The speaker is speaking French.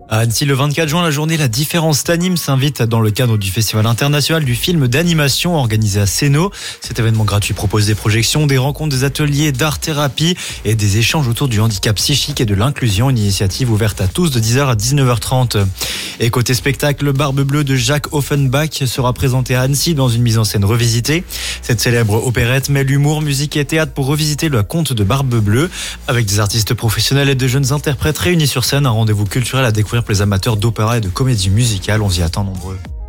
À Annecy, le 24 juin, la journée La Différence t'anime s'invite dans le cadre du Festival international du film d'animation organisé à Sénaux. Cet événement gratuit propose des projections, des rencontres, des ateliers d'art-thérapie et des échanges autour du handicap psychique et de l'inclusion. Une initiative ouverte à tous de 10h à 19h30. Et côté spectacle, Barbe Bleue de Jacques Offenbach sera présentée à Annecy dans une mise en scène revisitée. Cette célèbre opérette mêle humour, musique et théâtre pour revisiter le conte de Barbe Bleue. Avec des artistes professionnels et de jeunes interprètes réunis sur scène, un rendez-vous culturel à découvrir pour les amateurs d'opéra et de comédie musicale. On s'y attend nombreux.